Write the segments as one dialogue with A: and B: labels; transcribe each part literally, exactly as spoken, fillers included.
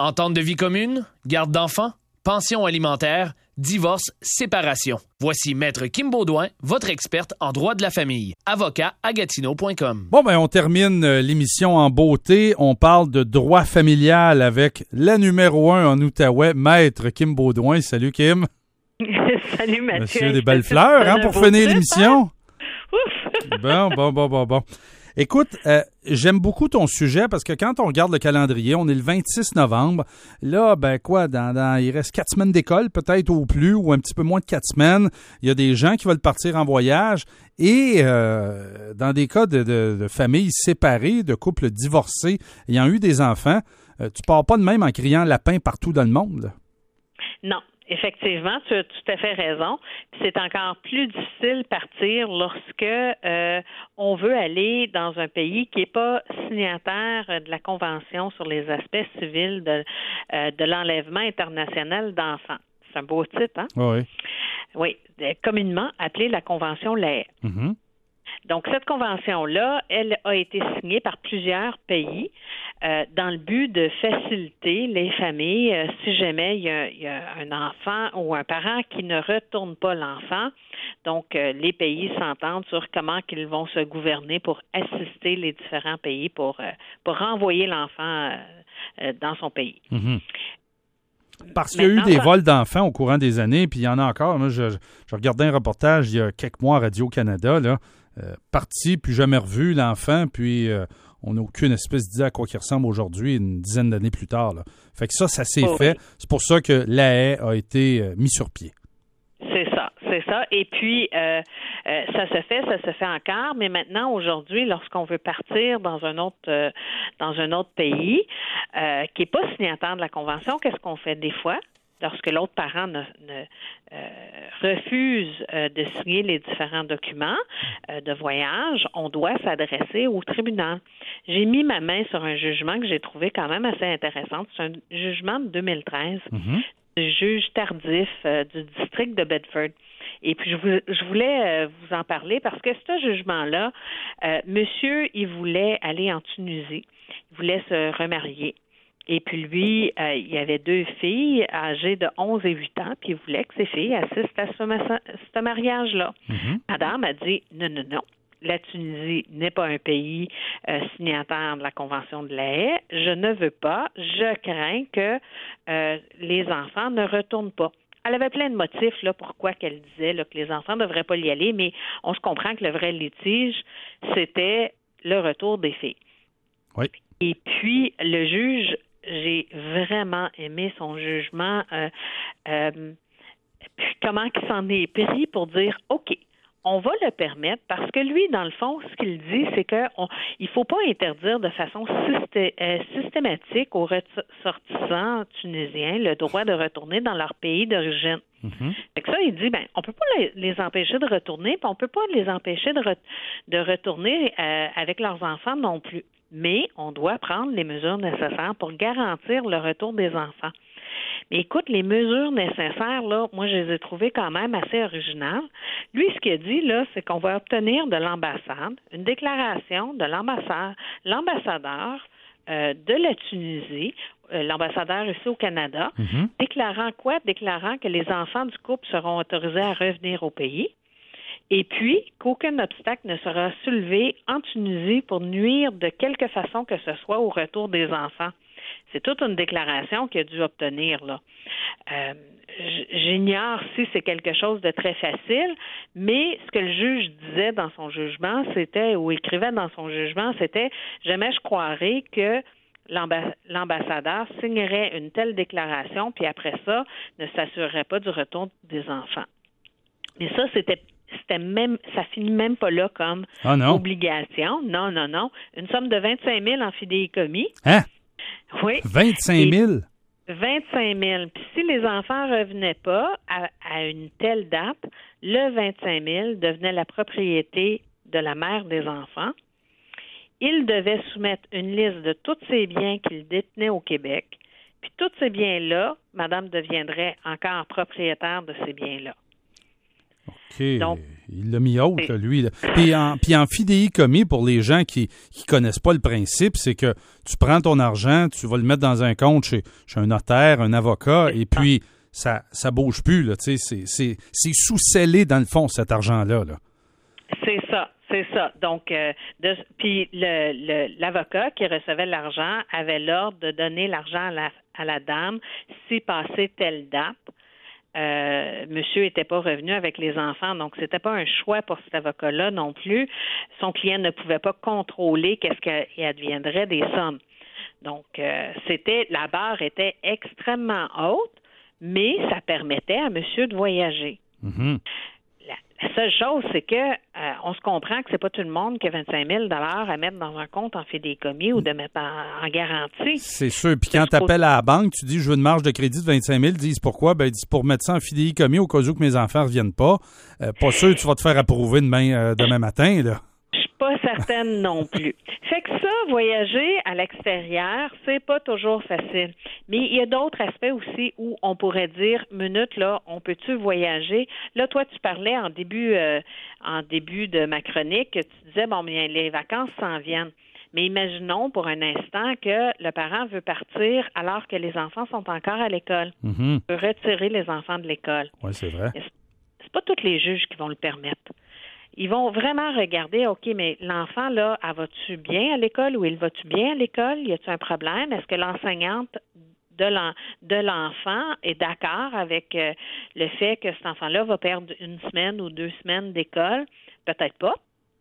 A: Entente de vie commune? Garde d'enfants? Pension alimentaire? Divorce? Séparation? Voici Maître Kim Beaudoin, votre experte en droit de la famille. Avocat à Gatineau point com.
B: Bon, ben on termine l'émission en beauté. On parle de droit familial avec la numéro un en Outaouais, Maître Kim Beaudoin. Salut, Kim.
C: Salut, Mathieu.
B: Monsieur des belles fleurs, hein, pour finir l'émission.
C: Ouf!
B: Bon, bon, bon, bon, bon. Écoute, euh, j'aime beaucoup ton sujet parce que quand on regarde le calendrier, on est le vingt-six novembre. Là, ben quoi, dans, dans, il reste quatre semaines d'école, peut-être au plus, ou un petit peu moins de quatre semaines. Il y a des gens qui veulent partir en voyage. Et euh, dans des cas de, de, de familles séparées, de couples divorcés, ayant eu des enfants, euh, tu pars pas de même en criant lapin partout dans le monde.
C: Non. Effectivement, tu as tout à fait raison. Puis c'est encore plus difficile partir lorsque euh, on veut aller dans un pays qui n'est pas signataire de la Convention sur les aspects civils de, euh, de l'enlèvement international d'enfants. C'est un beau titre, hein?
B: Oui.
C: Oui, communément appelée la Convention L A E.
B: Mm-hmm.
C: Donc, cette convention-là, elle a été signée par plusieurs pays euh, dans le but de faciliter les familles. Euh, si jamais il y, a, il y a un enfant ou un parent qui ne retourne pas l'enfant, donc euh, les pays s'entendent sur comment ils vont se gouverner pour assister les différents pays pour, euh, pour renvoyer l'enfant euh, euh, dans son pays.
B: Mm-hmm. Parce qu'il y a eu des vols d'enfants au courant des années, puis il y en a encore. Moi, je, je regardais un reportage il y a quelques mois à Radio-Canada, là, euh, parti, puis jamais revu l'enfant, puis euh, on n'a aucune espèce d'idée à quoi il ressemble aujourd'hui, une dizaine d'années plus tard. Là. Fait que ça, ça s'est
C: oh,
B: fait.
C: Oui.
B: C'est pour ça que l'A A E a été euh, mis sur pied.
C: C'est ça, c'est ça. Et puis, euh, euh, ça se fait, ça se fait encore, mais maintenant, aujourd'hui, lorsqu'on veut partir dans un autre euh, dans un autre pays euh, qui n'est pas signataire de la Convention, qu'est-ce qu'on fait des fois? Lorsque l'autre parent ne, ne euh, refuse euh, de signer les différents documents euh, de voyage, on doit s'adresser au tribunal. J'ai mis ma main sur un jugement que j'ai trouvé quand même assez intéressant. C'est un jugement de deux mille treize. Mm-hmm. Du juge tardif euh, du district de Bedford. Et puis, je, vous, je voulais euh, vous en parler parce que ce jugement-là, euh, monsieur, il voulait aller en Tunisie. Il voulait se remarier. Et puis, lui, euh, il avait deux filles âgées de onze et huit ans, puis il voulait que ces filles assistent à ce, ma- ce mariage-là. Mm-hmm. Madame a dit non, non, non. La Tunisie n'est pas un pays euh, signataire de la Convention de l'A A E. Je ne veux pas. Je crains que euh, les enfants ne retournent pas. Elle avait plein de motifs là, pourquoi qu'elle disait là, que les enfants ne devraient pas y aller, mais on se comprend que le vrai litige, c'était le retour des filles.
B: Oui.
C: Et puis, le juge, j'ai vraiment aimé son jugement. Euh, euh, puis comment il s'en est pris pour dire, OK, on va le permettre parce que lui, dans le fond, ce qu'il dit, c'est qu'il ne faut pas interdire de façon systé- euh, systématique aux ressortissants tunisiens le droit de retourner dans leur pays d'origine. Mm-hmm. Fait que ça, il dit, ben, on peut pas les, les empêcher de retourner, puis on peut pas les empêcher de, re- de retourner euh, avec leurs enfants non plus. Mais on doit prendre les mesures nécessaires pour garantir le retour des enfants. Mais écoute, les mesures nécessaires, là, moi, je les ai trouvées quand même assez originales. Lui, ce qu'il a dit, là, c'est qu'on va obtenir de l'ambassade une déclaration de l'ambassade, l'ambassadeur euh, de la Tunisie, euh, l'ambassadeur ici au Canada, mm-hmm. déclarant quoi? Déclarant que les enfants du couple seront autorisés à revenir au pays. Et puis, qu'aucun obstacle ne sera soulevé en Tunisie pour nuire de quelque façon que ce soit au retour des enfants. C'est toute une déclaration qu'il a dû obtenir, là. Euh, j'ignore si c'est quelque chose de très facile, mais ce que le juge disait dans son jugement, c'était, ou écrivait dans son jugement, c'était « Jamais je croirais que l'amba- l'ambassadeur signerait une telle déclaration, puis après ça, ne s'assurerait pas du retour des enfants. » Mais ça, c'était C'était même, ça finit même pas là comme
B: ah non.
C: obligation. Non, non, non. Une somme de vingt-cinq mille en fidéicommis.
B: Hein?
C: Oui.
B: vingt-cinq mille?
C: vingt-cinq mille. Puis si les enfants revenaient pas à, à une telle date, le vingt-cinq mille devenait la propriété de la mère des enfants. Il devait soumettre une liste de tous ses biens qu'il détenait au Québec. Puis tous ces biens-là, madame deviendrait encore propriétaire de ces biens-là.
B: OK.
C: Donc,
B: il l'a mis haute, là, lui. Là. Puis, en, puis en fidéicommis, pour les gens qui ne connaissent pas le principe, c'est que tu prends ton argent, tu vas le mettre dans un compte chez, chez un notaire, un avocat, et puis ça ça bouge plus. Là, c'est, c'est, c'est sous-scellé, dans le fond, cet argent-là. Là.
C: C'est ça. C'est ça. Donc, euh, de, puis le, le, l'avocat qui recevait l'argent avait l'ordre de donner l'argent à la, à la dame si passait telle date. Euh, monsieur n'était pas revenu avec les enfants, donc c'était pas un choix pour cet avocat-là non plus. Son client ne pouvait pas contrôler qu'est-ce qui adviendrait des sommes. Donc, euh, c'était la barre était extrêmement haute, mais ça permettait à monsieur de voyager.
B: Mm-hmm.
C: La seule chose, c'est que euh, on se comprend que c'est pas tout le monde qui a vingt-cinq mille dollars à mettre dans un compte en fidéicommis ou de mettre en, en garantie.
B: C'est sûr. Puis quand tu appelles à la banque, tu dis je veux une marge de crédit de vingt-cinq mille, ils disent pourquoi? Ben, ils disent pour mettre ça en fidéicommis au cas où que mes enfants ne reviennent pas. Euh, pas sûr que tu vas te faire approuver demain, euh, demain matin, là.
C: Je suis pas certaine non plus. Fait que ça, voyager à l'extérieur, c'est pas toujours facile. Mais il y a d'autres aspects aussi où on pourrait dire, minute, là, on peut-tu voyager? Là, toi, tu parlais en début, euh, en début de ma chronique, tu disais, bon, bien, les vacances s'en viennent. Mais imaginons pour un instant que le parent veut partir alors que les enfants sont encore à l'école.
B: Mm-hmm.
C: Il peut retirer les enfants de l'école.
B: Oui, c'est vrai.
C: C'est pas tous les juges qui vont le permettre. Ils vont vraiment regarder, OK, mais l'enfant, là, elle va-tu bien à l'école ou il va-tu bien à l'école? Y a-t-il un problème? Est-ce que l'enseignante de, l'en, de l'enfant est d'accord avec euh, le fait que cet enfant-là va perdre une semaine ou deux semaines d'école? Peut-être pas.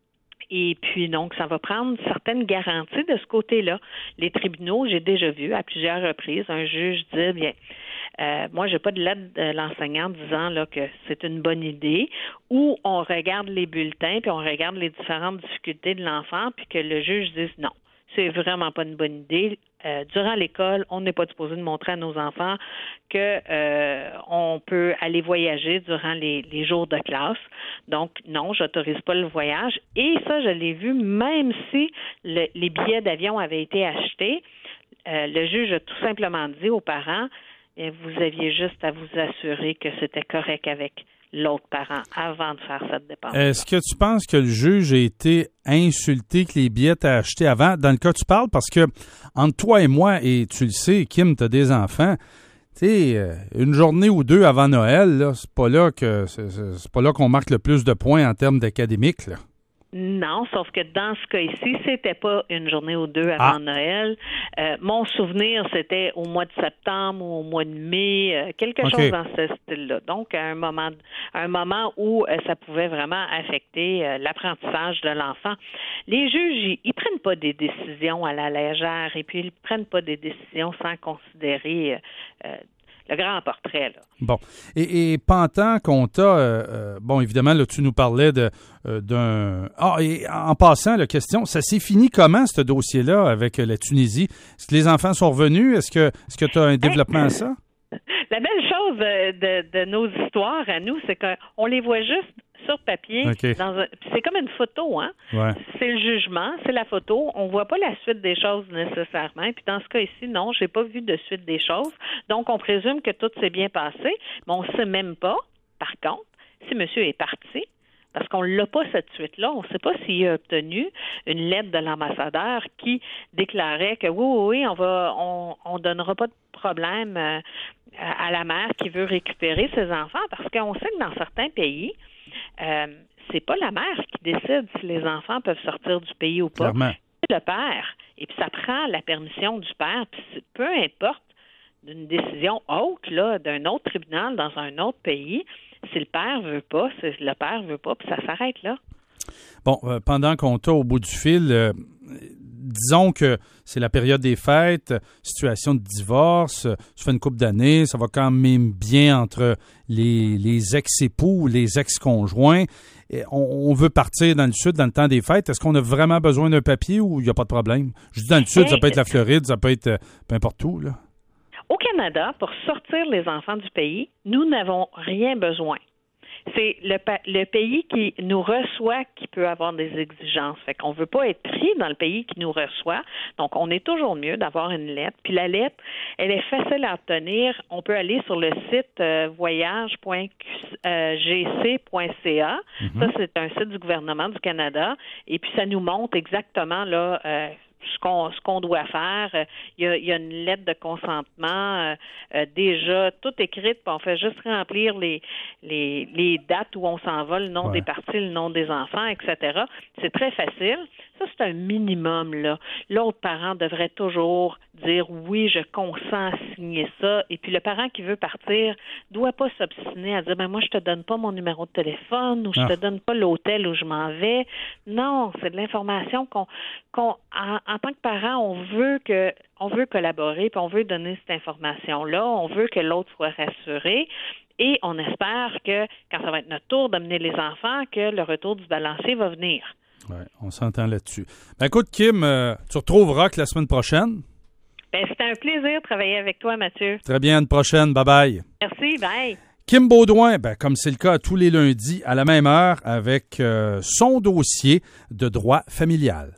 C: Et puis, donc, ça va prendre certaines garanties de ce côté-là. Les tribunaux, j'ai déjà vu à plusieurs reprises un juge dire, bien, euh, moi, j'ai pas de lettre de l'enseignant disant là que c'est une bonne idée, ou on regarde les bulletins, puis on regarde les différentes difficultés de l'enfant, puis que le juge dise non, c'est vraiment pas une bonne idée. Euh, durant l'école, on n'est pas supposé de montrer à nos enfants que euh, on peut aller voyager durant les, les jours de classe. Donc, non, j'autorise pas le voyage. Et ça, je l'ai vu, même si le, les billets d'avion avaient été achetés, euh, le juge a tout simplement dit aux parents, eh, vous aviez juste à vous assurer que c'était correct avec l'autre parent avant de faire cette dépense.
B: Est-ce que tu penses que le juge a été insulté que les billets t'as achetés avant? Dans le cas que tu parles, parce que entre toi et moi, et tu le sais, Kim, t'as des enfants, tu sais, une journée ou deux avant Noël, là, c'est pas là que c'est, c'est pas là qu'on marque le plus de points en termes d'académique, là.
C: Non, sauf que dans ce cas-ci, c'était pas une journée ou deux avant ah. Noël. Euh, mon souvenir, c'était au mois de septembre ou au mois de mai, euh, quelque okay. chose dans ce style-là. Donc, à un moment, à un moment où euh, ça pouvait vraiment affecter euh, l'apprentissage de l'enfant. Les juges, ils, ils prennent pas des décisions à la légère et puis ils prennent pas des décisions sans considérer euh, euh, le grand portrait, là.
B: Bon. Et, et pendant qu'on t'a... Euh, bon, évidemment, là, tu nous parlais de euh, d'un... Ah, et en passant, la question, ça s'est fini comment, ce dossier-là, avec la Tunisie? Est-ce que les enfants sont revenus? Est-ce que est-ce que tu as un développement à ça?
C: La belle chose de, de nos histoires à nous, c'est qu'on les voit juste sur papier. Okay. Dans un, c'est comme une photo, hein?
B: Ouais.
C: C'est le jugement, c'est la photo. On voit pas la suite des choses nécessairement. Puis dans ce cas ici, non, j'ai pas vu de suite des choses. Donc, on présume que tout s'est bien passé, mais on sait même pas, par contre, si monsieur est parti, parce qu'on l'a pas cette suite-là. On ne sait pas s'il a obtenu une lettre de l'ambassadeur qui déclarait que oui, oui, oui, on va, on, on donnera pas de problème euh, à la mère qui veut récupérer ses enfants, parce qu'on sait que dans certains pays, euh, c'est pas la mère qui décide si les enfants peuvent sortir du pays ou pas.
B: Clairement.
C: C'est le père. Et puis ça prend la permission du père. Puis peu importe d'une décision haute là, d'un autre tribunal dans un autre pays, si le père veut pas, si le père veut pas, puis ça s'arrête là.
B: Bon, euh, pendant qu'on t'a au bout du fil, euh, disons que c'est la période des fêtes, situation de divorce, ça fait une couple d'années, ça va quand même bien entre les, les ex-époux ou les ex-conjoints. Et on, on veut partir dans le sud dans le temps des fêtes. Est-ce qu'on a vraiment besoin d'un papier ou il n'y a pas de problème? Je dis dans le sud, hey, ça peut être la Floride, ça peut être euh, peu importe où, là.
C: Au Canada, pour sortir les enfants du pays, nous n'avons rien besoin. c'est le, le pays qui nous reçoit qui peut avoir des exigences. Fait qu'on veut pas être pris dans le pays qui nous reçoit. Donc, on est toujours mieux d'avoir une lettre. Puis la lettre, elle est facile à obtenir. On peut aller sur le site euh, voyage point g c point c a. Mm-hmm. Ça, c'est un site du gouvernement du Canada. Et puis, ça nous montre exactement là. Euh, Ce qu'on, ce qu'on doit faire. Il y a, il y a une lettre de consentement euh, euh, déjà toute écrite, puis on fait juste remplir les, les, les dates où on s'en va, le nom ouais. des parties, le nom des enfants, et cetera. C'est très facile. Ça, c'est un minimum, là. L'autre parent devrait toujours dire oui, je consens à signer ça. Et puis le parent qui veut partir doit pas s'obstiner à dire ben moi, je te donne pas mon numéro de téléphone ou je ah. te donne pas l'hôtel où je m'en vais. Non, c'est de l'information qu'on, qu'on en, en tant que parent, on veut que on veut collaborer, puis on veut donner cette information-là, on veut que l'autre soit rassuré. Et on espère que quand ça va être notre tour d'amener les enfants, que le retour du balancier va venir.
B: Oui, on s'entend là-dessus. Ben écoute, Kim, euh, tu retrouves Rock la semaine prochaine.
C: Ben, c'était un plaisir de travailler avec toi, Mathieu.
B: Très bien, à une prochaine. Bye-bye.
C: Merci, bye.
B: Kim Baudouin, ben, comme c'est le cas tous les lundis à la même heure avec euh, son dossier de droit familial.